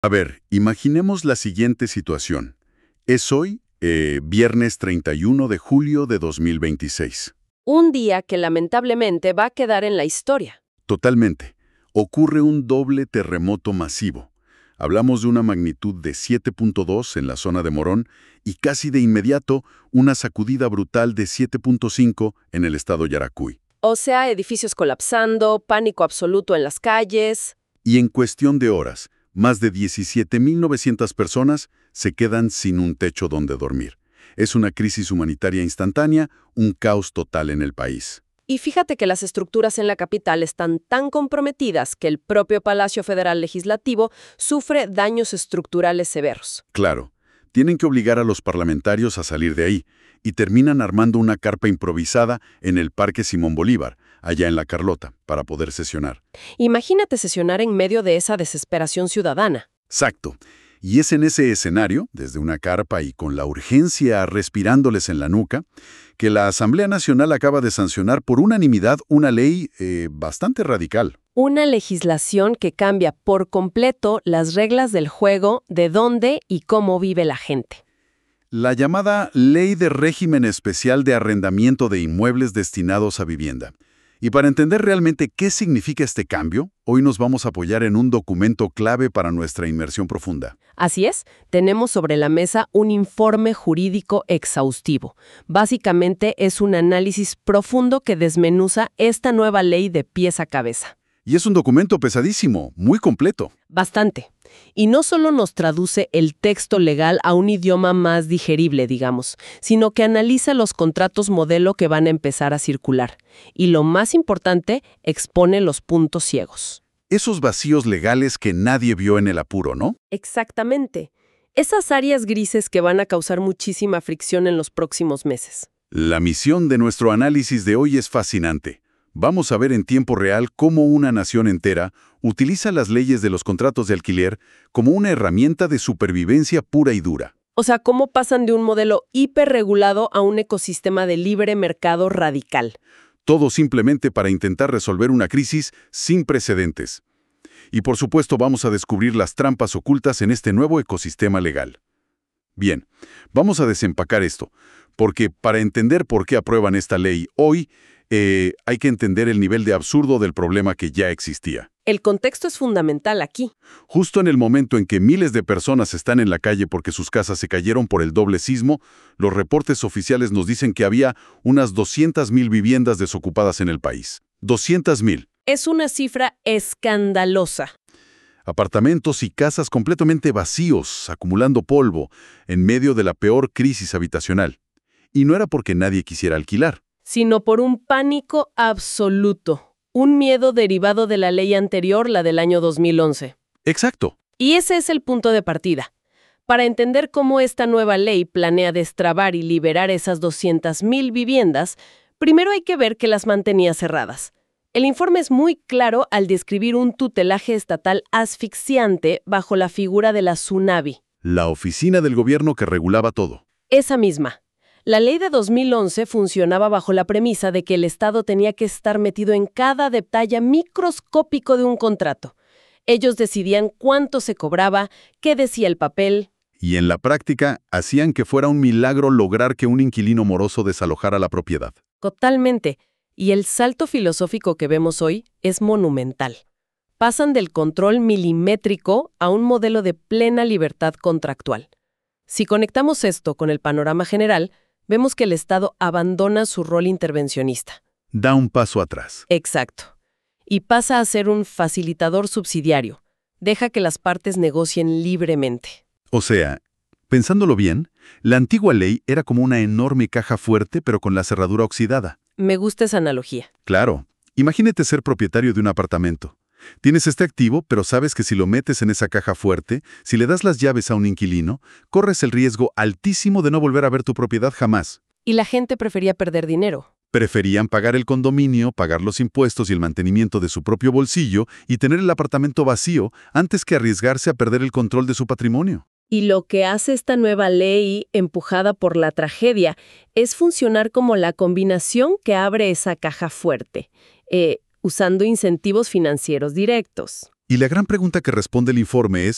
A ver, imaginemos la siguiente situación. Es hoy, viernes 31 de julio de 2026. Un día que lamentablemente va a quedar en la historia. Totalmente. Ocurre un doble terremoto masivo. Hablamos de una magnitud de 7.2 en la zona de Morón y casi de inmediato una sacudida brutal de 7.5 en el estado Yaracuy. O sea, edificios colapsando, pánico absoluto en las calles. Y en cuestión de horas, más de 17.900 personas se quedan sin un techo donde dormir. Es una crisis humanitaria instantánea, un caos total en el país. Y fíjate que las estructuras en la capital están tan comprometidas que el propio Palacio Federal Legislativo sufre daños estructurales severos. Claro, tienen que obligar a los parlamentarios a salir de ahí y terminan armando una carpa improvisada en el Parque Simón Bolívar, allá en La Carlota, para poder sesionar. Imagínate sesionar en medio de esa desesperación ciudadana. Exacto. Y es en ese escenario, desde una carpa y con la urgencia respirándoles en la nuca, que la Asamblea Nacional acaba de sancionar por unanimidad una ley bastante radical. Una legislación que cambia por completo las reglas del juego de dónde y cómo vive la gente. La llamada Ley de Régimen Especial de Arrendamiento de Inmuebles Destinados a Vivienda. Y para entender realmente qué significa este cambio, hoy nos vamos a apoyar en un documento clave para nuestra inmersión profunda. Así es, tenemos sobre la mesa un informe jurídico exhaustivo. Básicamente es un análisis profundo que desmenuza esta nueva ley de pies a cabeza. Y es un documento pesadísimo, muy completo. Bastante. Y no solo nos traduce el texto legal a un idioma más digerible, digamos, sino que analiza los contratos modelo que van a empezar a circular. Y lo más importante, expone los puntos ciegos. Esos vacíos legales que nadie vio en el apuro, ¿no? Exactamente. Esas áreas grises que van a causar muchísima fricción en los próximos meses. La misión de nuestro análisis de hoy es fascinante. Vamos a ver en tiempo real cómo una nación entera utiliza las leyes de los contratos de alquiler como una herramienta de supervivencia pura y dura. O sea, cómo pasan de un modelo hiperregulado a un ecosistema de libre mercado radical. Todo simplemente para intentar resolver una crisis sin precedentes. Y por supuesto vamos a descubrir las trampas ocultas en este nuevo ecosistema legal. Bien, vamos a desempacar esto, porque para entender por qué aprueban esta ley hoy, hay que entender el nivel de absurdo del problema que ya existía. El contexto es fundamental aquí. Justo en el momento en que miles de personas están en la calle porque sus casas se cayeron por el doble sismo, los reportes oficiales nos dicen que había unas 200.000 viviendas desocupadas en el país. 200.000. Es una cifra escandalosa. Apartamentos y casas completamente vacíos, acumulando polvo, en medio de la peor crisis habitacional. Y no era porque nadie quisiera alquilar, sino por un pánico absoluto. Un miedo derivado de la ley anterior, la del año 2011. Exacto. Y ese es el punto de partida. Para entender cómo esta nueva ley planea destrabar y liberar esas 200.000 viviendas, primero hay que ver que las mantenía cerradas. El informe es muy claro al describir un tutelaje estatal asfixiante bajo la figura de la SUNAVI. La oficina del gobierno que regulaba todo. Esa misma. La ley de 2011 funcionaba bajo la premisa de que el Estado tenía que estar metido en cada detalle microscópico de un contrato. Ellos decidían cuánto se cobraba, qué decía el papel. Y en la práctica, hacían que fuera un milagro lograr que un inquilino moroso desalojara la propiedad. Totalmente. Y el salto filosófico que vemos hoy es monumental. Pasan del control milimétrico a un modelo de plena libertad contractual. Si conectamos esto con el panorama general, vemos que el Estado abandona su rol intervencionista. Da un paso atrás. Exacto. Y pasa a ser un facilitador subsidiario. Deja que las partes negocien libremente. O sea, pensándolo bien, la antigua ley era como una enorme caja fuerte pero con la cerradura oxidada. Me gusta esa analogía. Claro. Imagínate ser propietario de un apartamento. Tienes este activo, pero sabes que si lo metes en esa caja fuerte, si le das las llaves a un inquilino, corres el riesgo altísimo de no volver a ver tu propiedad jamás. Y la gente prefería perder dinero. Preferían pagar el condominio, pagar los impuestos y el mantenimiento de su propio bolsillo y tener el apartamento vacío antes que arriesgarse a perder el control de su patrimonio. Y lo que hace esta nueva ley, empujada por la tragedia, es funcionar como la combinación que abre esa caja fuerte, usando incentivos financieros directos. Y la gran pregunta que responde el informe es,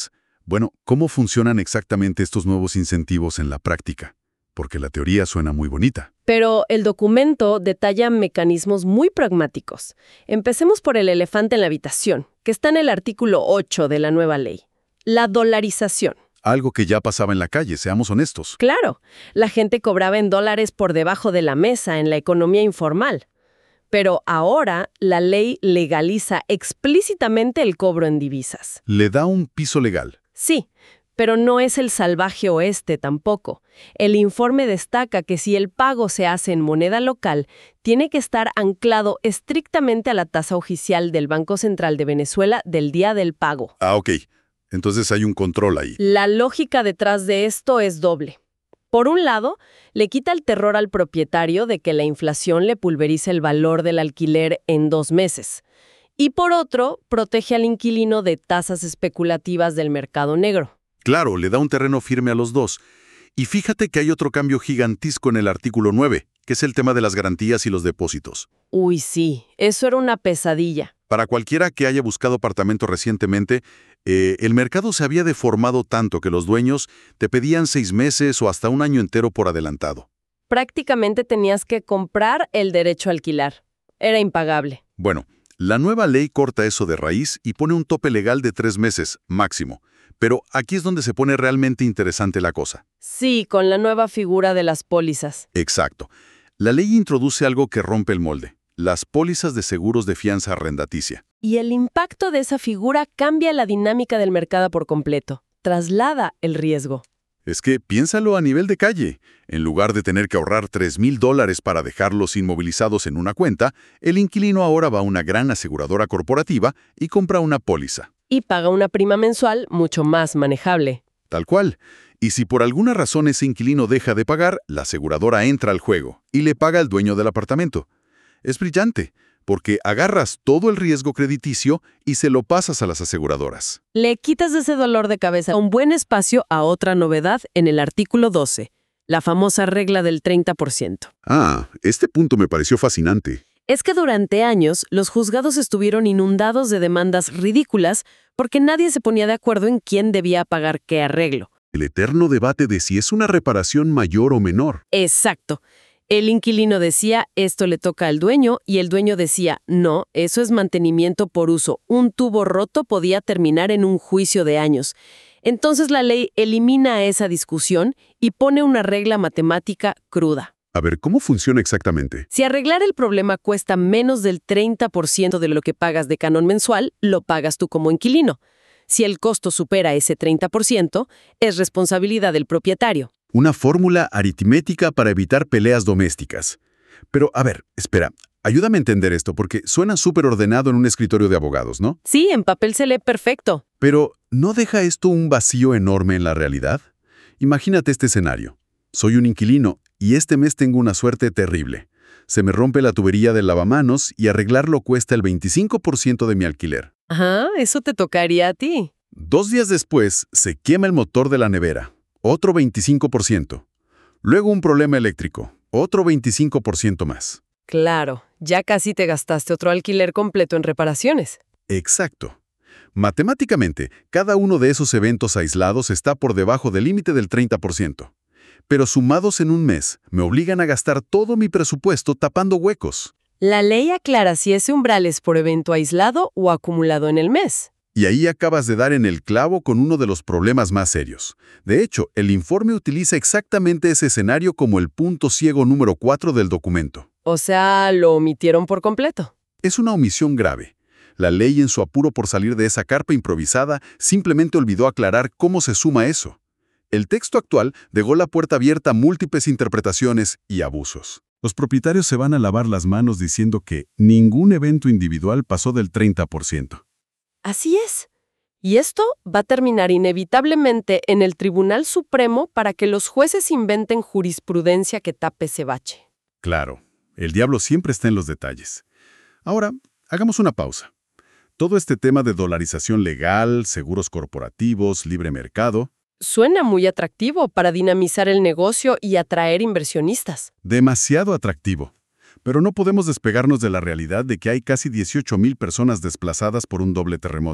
Bueno, ¿cómo funcionan exactamente estos nuevos incentivos en la práctica? Porque la teoría suena muy bonita. Pero el documento detalla mecanismos muy pragmáticos. Empecemos por el elefante en la habitación, que está en el artículo 8 de la nueva ley. La dolarización. Algo que ya pasaba en la calle, seamos honestos. Claro, la gente cobraba en dólares por debajo de la mesa en la economía informal. Pero ahora la ley legaliza explícitamente el cobro en divisas. Le da un piso legal. Sí, pero no es el salvaje oeste tampoco. El informe destaca que si el pago se hace en moneda local, tiene que estar anclado estrictamente a la tasa oficial del Banco Central de Venezuela del día del pago. Ah, ok. Entonces hay un control ahí. La lógica detrás de esto es doble. Por un lado, le quita el terror al propietario de que la inflación le pulverice el valor del alquiler en 2 meses. Y por otro, protege al inquilino de tasas especulativas del mercado negro. Claro, le da un terreno firme a los dos. Y fíjate que hay otro cambio gigantisco en el artículo 9, que es el tema de las garantías y los depósitos. Uy, sí, eso era una pesadilla. Para cualquiera que haya buscado apartamento recientemente, el mercado se había deformado tanto que los dueños te pedían 6 meses o hasta un año entero por adelantado. Prácticamente tenías que comprar el derecho a alquilar. Era impagable. Bueno, la nueva ley corta eso de raíz y pone un tope legal de 3 meses, máximo. Pero aquí es donde se pone realmente interesante la cosa. Sí, con la nueva figura de las pólizas. Exacto. La ley introduce algo que rompe el molde: las pólizas de seguros de fianza arrendaticia. Y el impacto de esa figura cambia la dinámica del mercado por completo. Traslada el riesgo. Es que piénsalo a nivel de calle. En lugar de tener que ahorrar $3,000 para dejarlos inmovilizados en una cuenta, el inquilino ahora va a una gran aseguradora corporativa y compra una póliza. Y paga una prima mensual mucho más manejable. Tal cual. Y si por alguna razón ese inquilino deja de pagar, la aseguradora entra al juego y le paga al dueño del apartamento. Es brillante, porque agarras todo el riesgo crediticio y se lo pasas a las aseguradoras. Le quitas de ese dolor de cabeza un buen espacio a otra novedad en el artículo 12, la famosa regla del 30%. Ah, este punto me pareció fascinante. Es que durante años los juzgados estuvieron inundados de demandas ridículas porque nadie se ponía de acuerdo en quién debía pagar qué arreglo. El eterno debate de si es una reparación mayor o menor. Exacto. El inquilino decía, esto le toca al dueño, y el dueño decía, no, eso es mantenimiento por uso. Un tubo roto podía terminar en un juicio de años. Entonces la ley elimina esa discusión y pone una regla matemática cruda. A ver, ¿cómo funciona exactamente? Si arreglar el problema cuesta menos del 30% de lo que pagas de canon mensual, lo pagas tú como inquilino. Si el costo supera ese 30%, es responsabilidad del propietario. Una fórmula aritmética para evitar peleas domésticas. Pero, a ver, espera, ayúdame a entender esto porque suena súper ordenado en un escritorio de abogados, ¿no? Sí, en papel se lee perfecto. Pero, ¿no deja esto un vacío enorme en la realidad? Imagínate este escenario. Soy un inquilino y este mes tengo una suerte terrible. Se me rompe la tubería del lavamanos y arreglarlo cuesta el 25% de mi alquiler. Ajá, eso te tocaría a ti. 2 días después, se quema el motor de la nevera. Otro 25%. Luego un problema eléctrico. Otro 25% más. Claro, ya casi te gastaste otro alquiler completo en reparaciones. Exacto. Matemáticamente, cada uno de esos eventos aislados está por debajo del límite del 30%. Pero sumados en un mes, me obligan a gastar todo mi presupuesto tapando huecos. La ley aclara si ese umbral es por evento aislado o acumulado en el mes. Y ahí acabas de dar en el clavo con uno de los problemas más serios. De hecho, el informe utiliza exactamente ese escenario como el punto ciego número 4 del documento. O sea, lo omitieron por completo. Es una omisión grave. La ley, en su apuro por salir de esa carpa improvisada, simplemente olvidó aclarar cómo se suma eso. El texto actual dejó la puerta abierta a múltiples interpretaciones y abusos. Los propietarios se van a lavar las manos diciendo que ningún evento individual pasó del 30%. Así es. Y esto va a terminar inevitablemente en el Tribunal Supremo para que los jueces inventen jurisprudencia que tape ese bache. Claro, el diablo siempre está en los detalles. Ahora, hagamos una pausa. Todo este tema de dolarización legal, seguros corporativos, libre mercado, Suena muy atractivo para dinamizar el negocio y atraer inversionistas. demasiado atractivo. Pero no podemos despegarnos de la realidad de que hay casi 18,000 personas desplazadas por un doble terremoto.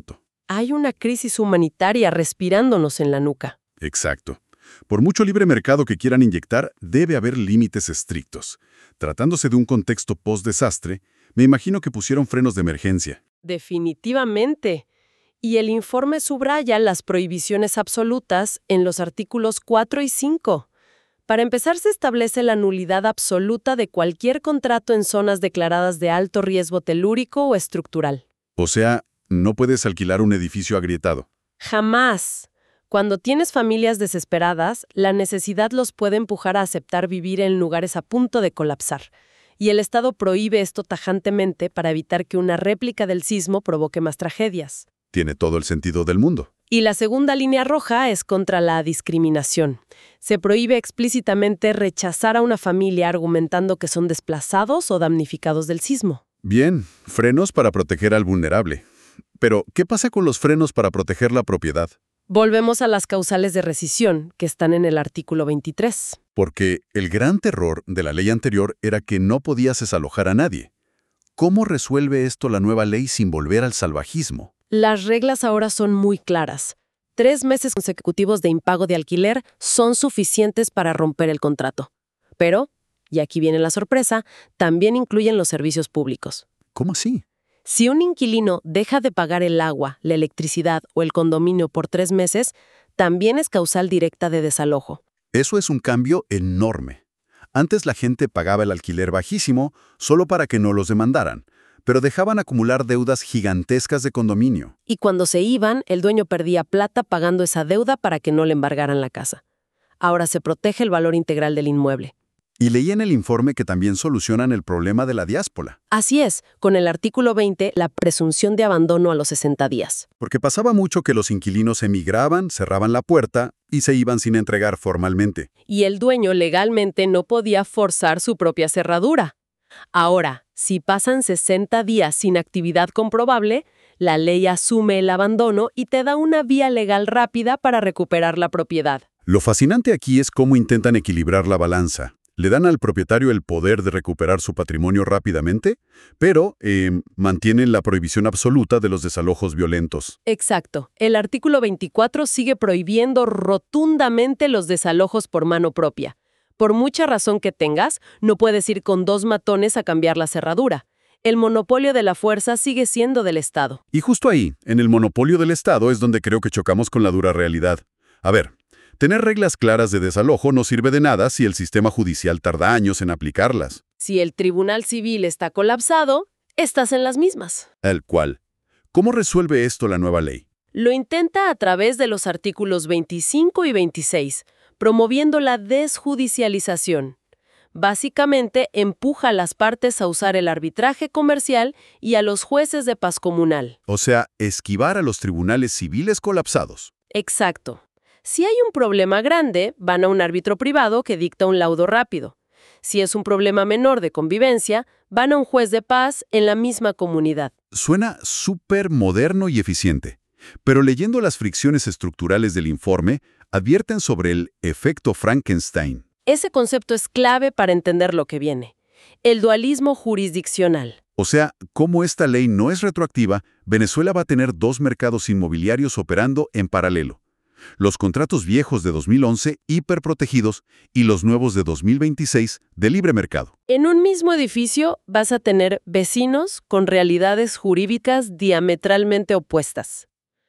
Hay una crisis humanitaria respirándonos en la nuca. Exacto. Por mucho libre mercado que quieran inyectar, debe haber límites estrictos. Tratándose de un contexto post-desastre, me imagino que pusieron frenos de emergencia. Definitivamente. Y el informe subraya las prohibiciones absolutas en los artículos 4 y 5. Para empezar, se establece la nulidad absoluta de cualquier contrato en zonas declaradas de alto riesgo telúrico o estructural. O sea, no puedes alquilar un edificio agrietado. Jamás. Cuando tienes familias desesperadas, la necesidad los puede empujar a aceptar vivir en lugares a punto de colapsar. Y el Estado prohíbe esto tajantemente para evitar que una réplica del sismo provoque más tragedias. Tiene todo el sentido del mundo. Y la segunda línea roja es contra la discriminación. Se prohíbe explícitamente rechazar a una familia argumentando que son desplazados o damnificados del sismo. Bien, frenos para proteger al vulnerable. Pero, ¿qué pasa con los frenos para proteger la propiedad? Volvemos a las causales de rescisión, que están en el artículo 23. Porque el gran terror de la ley anterior era que no podías desalojar a nadie. ¿Cómo resuelve esto la nueva ley sin volver al salvajismo? Las reglas ahora son muy claras. 3 meses consecutivos de impago de alquiler son suficientes para romper el contrato. Pero, y aquí viene la sorpresa, también incluyen los servicios públicos. ¿Cómo así? Si un inquilino deja de pagar el agua, la electricidad o el condominio por 3 meses, también es causal directa de desalojo. Eso es un cambio enorme. Antes la gente pagaba el alquiler bajísimo solo para que no los demandaran, pero dejaban acumular deudas gigantescas de condominio. Y cuando se iban, el dueño perdía plata pagando esa deuda para que no le embargaran la casa. Ahora se protege el valor integral del inmueble. Y leí en el informe que también solucionan el problema de la diáspora. Así es, con el artículo 20, la presunción de abandono a los 60 días. Porque pasaba mucho que los inquilinos emigraban, cerraban la puerta y se iban sin entregar formalmente. Y el dueño legalmente no podía forzar su propia cerradura. Ahora, si pasan 60 días sin actividad comprobable, la ley asume el abandono y te da una vía legal rápida para recuperar la propiedad. Lo fascinante aquí es cómo intentan equilibrar la balanza. Le dan al propietario el poder de recuperar su patrimonio rápidamente, pero mantienen la prohibición absoluta de los desalojos violentos. Exacto. El artículo 24 sigue prohibiendo rotundamente los desalojos por mano propia. Por mucha razón que tengas, no puedes ir con 2 matones a cambiar la cerradura. El monopolio de la fuerza sigue siendo del Estado. Y justo ahí, en el monopolio del Estado, es donde creo que chocamos con la dura realidad. A ver, tener reglas claras de desalojo no sirve de nada si el sistema judicial tarda años en aplicarlas. Si el tribunal civil está colapsado, estás en las mismas. El cual. ¿Cómo resuelve esto la nueva ley? Lo intenta a través de los artículos 25 y 26, promoviendo la desjudicialización. Básicamente, empuja a las partes a usar el arbitraje comercial y a los jueces de paz comunal. O sea, esquivar a los tribunales civiles colapsados. Exacto. Si hay un problema grande, van a un árbitro privado que dicta un laudo rápido. Si es un problema menor de convivencia, van a un juez de paz en la misma comunidad. Suena súper moderno y eficiente. Pero leyendo las fricciones estructurales del informe, advierten sobre el efecto Frankenstein. Ese concepto es clave para entender lo que viene. El dualismo jurisdiccional. O sea, como esta ley no es retroactiva, Venezuela va a tener 2 mercados inmobiliarios operando en paralelo. Los contratos viejos de 2011, hiperprotegidos, y los nuevos de 2026, de libre mercado. En un mismo edificio vas a tener vecinos con realidades jurídicas diametralmente opuestas.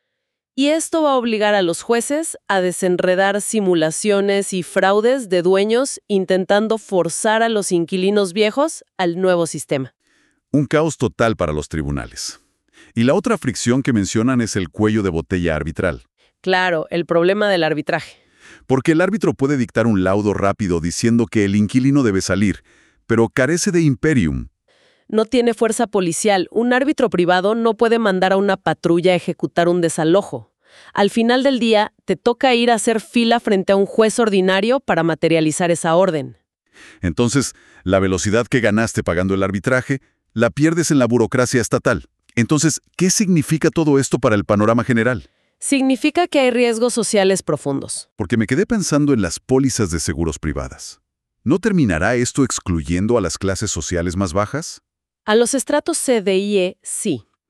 Y esto va a obligar a los jueces a desenredar simulaciones y fraudes de dueños intentando forzar a los inquilinos viejos al nuevo sistema. Un caos total para los tribunales. Y la otra fricción que mencionan es el cuello de botella arbitral. Claro, el problema del arbitraje. Porque el árbitro puede dictar un laudo rápido diciendo que el inquilino debe salir, pero carece de imperium. No tiene fuerza policial. Un árbitro privado no puede mandar a una patrulla a ejecutar un desalojo. Al final del día, te toca ir a hacer fila frente a un juez ordinario para materializar esa orden. Entonces, la velocidad que ganaste pagando el arbitraje, la pierdes en la burocracia estatal. Entonces, ¿qué significa todo esto para el panorama general? Significa que hay riesgos sociales profundos. Porque me quedé pensando en las pólizas de seguros privadas. ¿No terminará esto excluyendo a las clases sociales más bajas? A los estratos C, D y E, sí.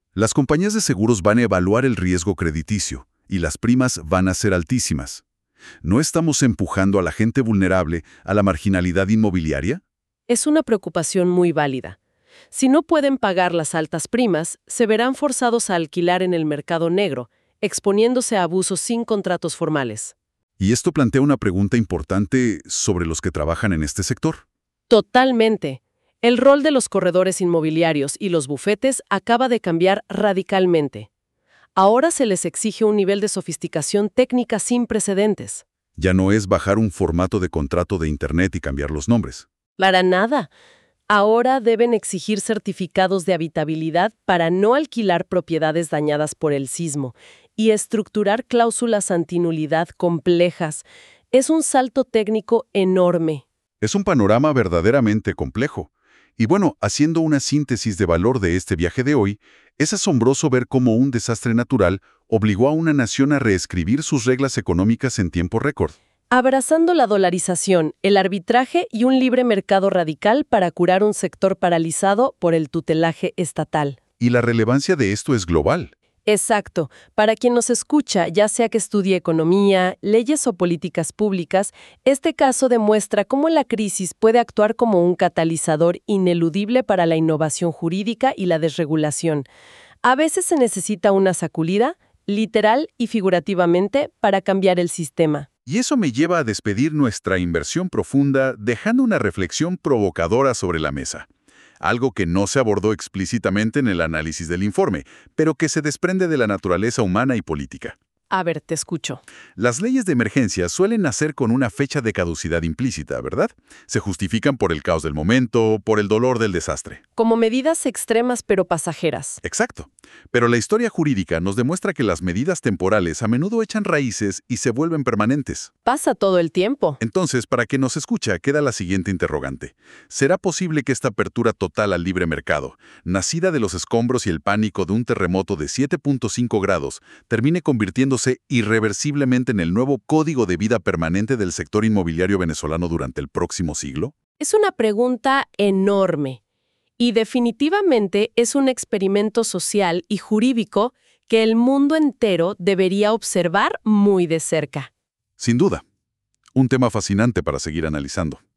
Las compañías de seguros van a evaluar el riesgo crediticio y las primas van a ser altísimas. ¿No estamos empujando a la gente vulnerable a la marginalidad inmobiliaria? Es una preocupación muy válida. Si no pueden pagar las altas primas, se verán forzados a alquilar en el mercado negro, exponiéndose a abusos sin contratos formales. Y esto plantea una pregunta importante sobre los que trabajan en este sector. Totalmente. El rol de los corredores inmobiliarios y los bufetes acaba de cambiar radicalmente. Ahora se les exige un nivel de sofisticación técnica sin precedentes. Ya no es bajar un formato de contrato de Internet y cambiar los nombres. Para nada. Ahora deben exigir certificados de habitabilidad para no alquilar propiedades dañadas por el sismo y estructurar cláusulas antinulidad complejas. Es un salto técnico enorme. Es un panorama verdaderamente complejo. Y bueno, haciendo una síntesis de valor de este viaje de hoy, es asombroso ver cómo un desastre natural obligó a una nación a reescribir sus reglas económicas en tiempo récord. Abrazando la dolarización, el arbitraje y un libre mercado radical para curar un sector paralizado por el tutelaje estatal. Y la relevancia de esto es global. Exacto. Para quien nos escucha, ya sea que estudie economía, leyes o políticas públicas, este caso demuestra cómo la crisis puede actuar como un catalizador ineludible para la innovación jurídica y la desregulación. A veces se necesita una sacudida, literal y figurativamente, para cambiar el sistema. Y eso me lleva a despedir nuestra inversión profunda dejando una reflexión provocadora sobre la mesa. Algo que no se abordó explícitamente en el análisis del informe, pero que se desprende de la naturaleza humana y política. A ver, te escucho. Las leyes de emergencia suelen nacer con una fecha de caducidad implícita, ¿verdad? Se justifican por el caos del momento, por el dolor del desastre. Como medidas extremas pero pasajeras. Exacto. Pero la historia jurídica nos demuestra que las medidas temporales a menudo echan raíces y se vuelven permanentes. Pasa todo el tiempo. Entonces, para quien nos escucha, queda la siguiente interrogante. ¿Será posible que esta apertura total al libre mercado, nacida de los escombros y el pánico de un terremoto de 7.5 grados, termine convirtiéndose irreversiblemente en el nuevo código de vida permanente del sector inmobiliario venezolano durante el próximo siglo? Es una pregunta enorme. Y definitivamente es un experimento social y jurídico que el mundo entero debería observar muy de cerca. Sin duda. Un tema fascinante para seguir analizando.